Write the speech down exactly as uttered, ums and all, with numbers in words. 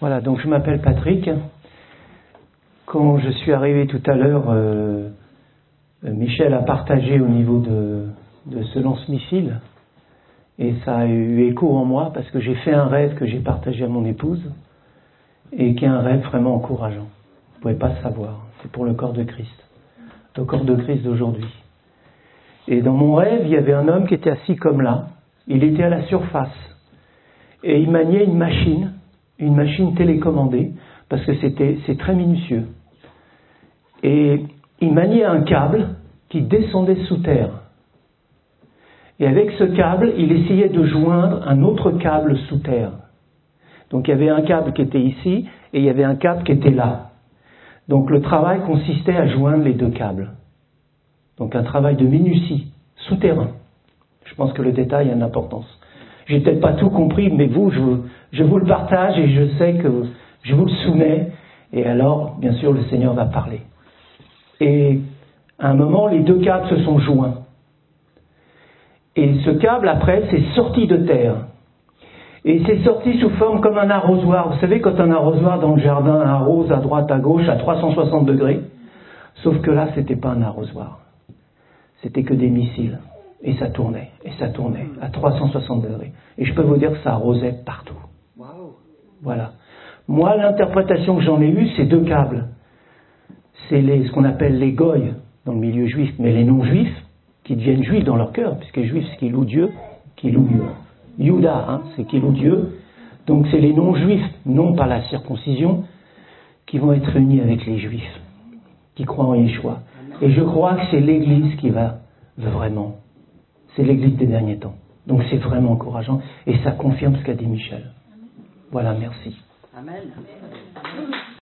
Voilà, donc je m'appelle Patrick. Quand je suis arrivé tout à l'heure, euh, Michel a partagé au niveau de, de ce lance-missile et ça a eu écho en moi parce que j'ai fait un rêve que j'ai partagé à mon épouse et qui est un rêve vraiment encourageant. Vous ne pouvez pas savoir, c'est pour le corps de Christ, le corps de Christ d'aujourd'hui. Et dans mon rêve, il y avait un homme qui était assis comme là, il était à la surface et il maniait une machine, une machine télécommandée, parce que c'était, c'est très minutieux. Et il maniait un câble qui descendait sous terre. Et avec ce câble, il essayait de joindre un autre câble sous terre. Donc il y avait un câble qui était ici, et il y avait un câble qui était là. Donc le travail consistait à joindre les deux câbles. Donc un travail de minutie, souterrain. Je pense que le détail a une importance. J'ai peut-être pas tout compris, mais vous, je, je vous le partage et je sais que je vous le soumets. Et alors, bien sûr, le Seigneur va parler. Et à un moment, les deux câbles se sont joints. Et ce câble, après, s'est sorti de terre. Et il s'est sorti sous forme comme un arrosoir. Vous savez, quand un arrosoir dans le jardin arrose à droite, à gauche, à trois cent soixante degrés. Sauf que là, c'était pas un arrosoir. C'était que des missiles. Et ça tournait, et ça tournait, à trois cent soixante degrés. Et je peux vous dire que ça arrosait partout. Voilà. Moi, l'interprétation que j'en ai eue, c'est deux câbles. C'est les, ce qu'on appelle les goïs dans le milieu juif, mais les non-juifs, qui deviennent juifs dans leur cœur, puisque les juifs, c'est qui louent Dieu, qui louent Dieu. Yuda, hein, c'est qui loue Dieu. Donc c'est les non-juifs, non par la circoncision, qui vont être réunis avec les juifs, qui croient en Yeshua. Et je crois que c'est l'Église qui va vraiment. C'est l'Église des derniers temps. Donc c'est vraiment encourageant. Et ça confirme ce qu'a dit Michel. Voilà, merci. Amen.